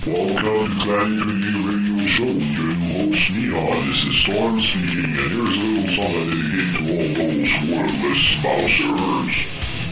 Welcome to Gladiator Radio Show. Your host Neon. This is Storm speaking, and here's a little song dedicated to all those wordless spousers.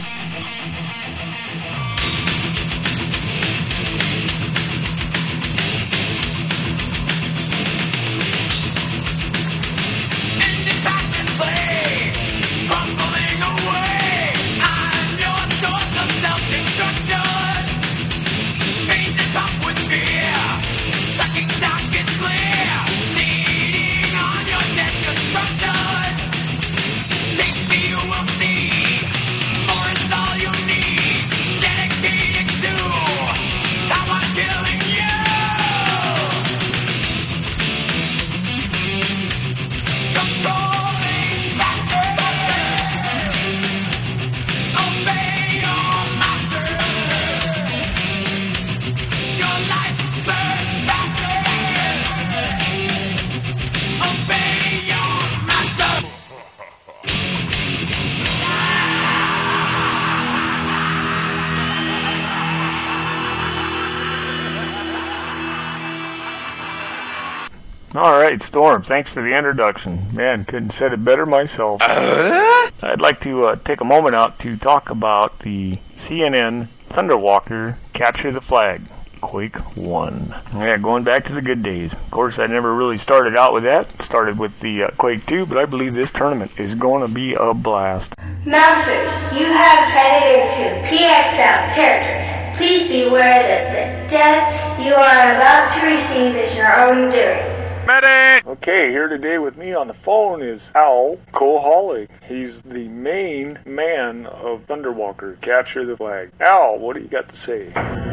Alright, Storm, thanks for the introduction. Man, couldn't said it better myself. I'd like to take a moment out to talk about the CNN Thunderwalker Capture the Flag, Quake 1. Yeah, going back to the good days. Of course, I never really started out with that. Started with the Quake 2, but I believe this tournament is going to be a blast. Mousers, you have headed into PXL territory. Please beware that the death you are about to receive is your own doing. Medic! Okay, here today with me on the phone is Al Koholic. He's the main man of Thunderwalker, Capture the Flag. Al, what do you got to say?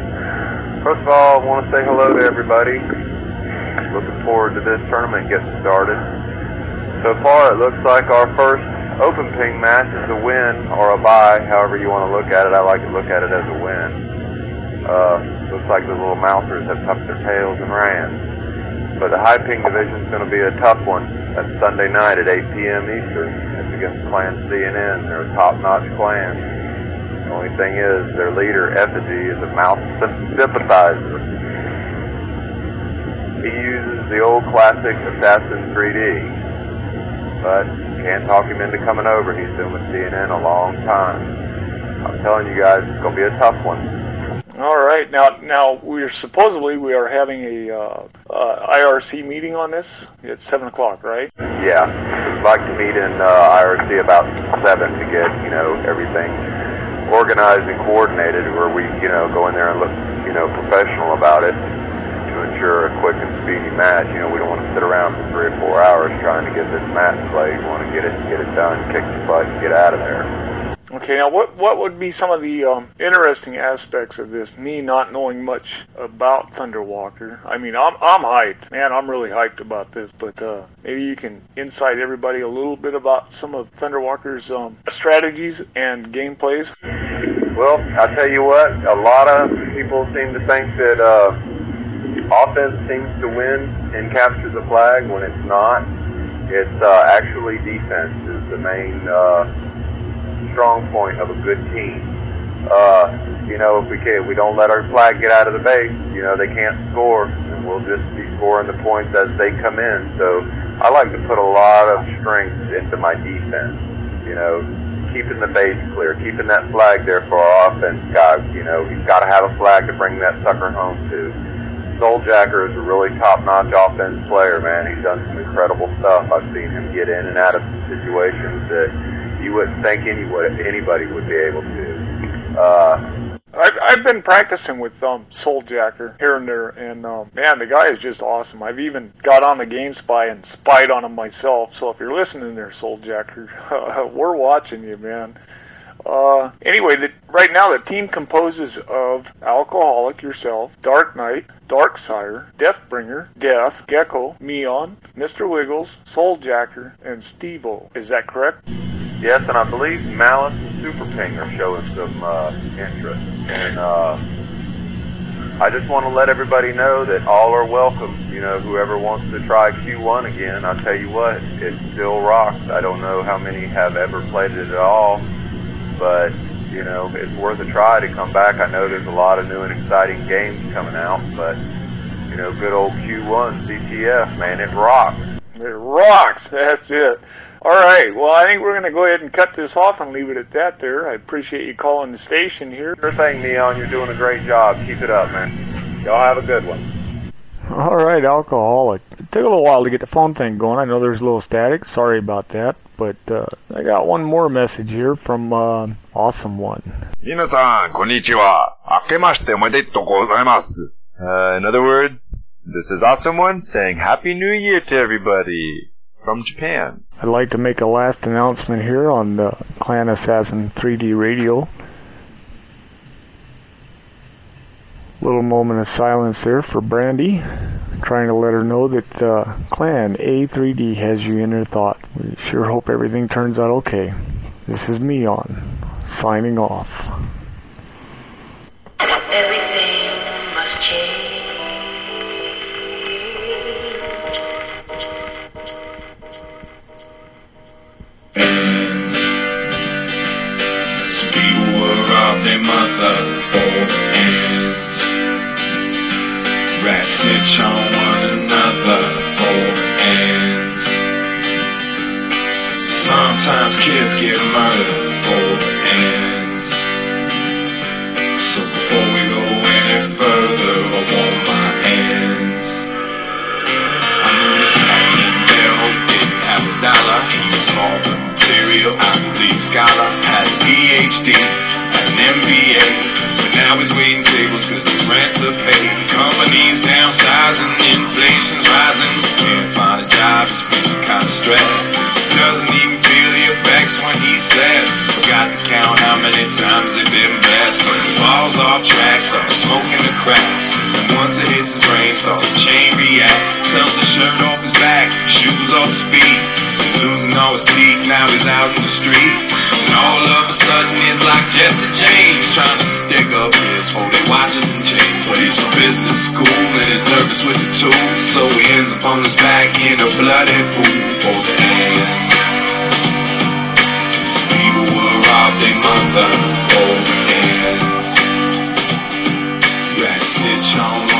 First of all, I want to say hello to everybody. Looking forward to this tournament getting started. So far, it looks like our first open ping match is a win or a bye, however you want to look at it. I like to look at it as a win. Looks like the little mousers have tucked their tails and ran. But the high ping division is going to be a tough one. That's Sunday night at 8 p.m. Eastern. It's against Clan CNN. They're a top-notch clan. The only thing is, their leader, Effigy, is a mouse sympathizer. He uses the old classic Assassin 3D. But you can't talk him into coming over. He's been with CNN a long time. I'm telling you guys, it's going to be a tough one. All right, now we are having a IRC meeting on this. It's 7 o'clock, right? Yeah, we'd like to meet in IRC about 7 to get everything organized and coordinated, where we go in there and look professional about it to ensure a quick and speedy match. We don't want to sit around for 3 or 4 hours trying to get this match played. We want to get it done, kick the butt, and get out of there. Okay, now what would be some of the interesting aspects of this, me not knowing much about Thunderwalker? I mean, I'm hyped. Man, I'm really hyped about this, but maybe you can insight everybody a little bit about some of Thunderwalker's strategies and gameplays. Well, I tell you what, a lot of people seem to think that offense seems to win and capture the flag when it's not. It's actually defense is the main strong point of a good team. If we don't let our flag get out of the base, they can't score, and we'll just be scoring the points as they come in. So I like to put a lot of strength into my defense. Keeping the base clear, keeping that flag there for our offense guys. He's got to have a flag to bring that sucker home to. Souljacker is a really top-notch offense player, man. He's done some incredible stuff. I've seen him get in and out of situations that you wouldn't think anybody would be able to. I've been practicing with Souljacker here and there, and man, the guy is just awesome. I've even got on the GameSpy and spied on him myself. So if you're listening there, Souljacker, we're watching you, man. Anyway, right now the team composes of Alcoholic, yourself, Dark Knight, Darksire, Deathbringer, Death, Gecko, Meon, Mr. Wiggles, Souljacker, and Steve-O. Is that correct? Yes, and I believe Malice and Super Ping are showing some interest. And I just want to let everybody know that all are welcome. Whoever wants to try Q1 again, I'll tell you what, it still rocks. I don't know how many have ever played it at all, but it's worth a try to come back. I know there's a lot of new and exciting games coming out, but You know, good old Q1 CTF, man, it rocks. It rocks, that's it. Alright, well I think we're going to go ahead and cut this off and leave it at that there. I appreciate you calling the station here. Sure thing, Neon, you're doing a great job. Keep it up, man. Y'all have a good one. Alright, Alcoholic. It took a little while to get the phone thing going. I know there's a little static. Sorry about that. But I got one more message here from Awesome One. 皆さん、こんにちは。明けましておめでとうございます。In other words, this is Awesome One saying Happy New Year to everybody from Japan. I'd like to make a last announcement here on the Clan Assassin 3D Radio. Little moment of silence there for Brandy, trying to let her know that Clan A3D has you in her thoughts. We sure hope everything turns out okay. This is Meon, signing off. Everything must change. Some people were robbed their mother for ends. Rats snitch on one another for ends. Sometimes kids get murdered for ends. So before we go any further, I want my hands. I knew this guy named Daryl, didn't have a dollar. He was all the material, Ivy League scholar, had a PhD, had an MBA. But now he's waiting tables cause his rents are paid. Companies downsizing, inflation's rising. Can't find a job, he's feeling kinda stressed. Doesn't even feel the effects when he says, forgot to count how many times they've been blessed. So he falls off track, starts smoking the crack. And once it hits his brain, starts to chain react. Tells the shirt off his back, shoes off his feet. He's losing all his teeth, now he's out in the street. And all of a sudden it's like Jesse James trying to stick up his 4-day watches and chains. But he's from business school and is nervous with the tools, so he ends up on his back in a bloody pool for the ends. Some people will rob their mother for ends. Rat snitch on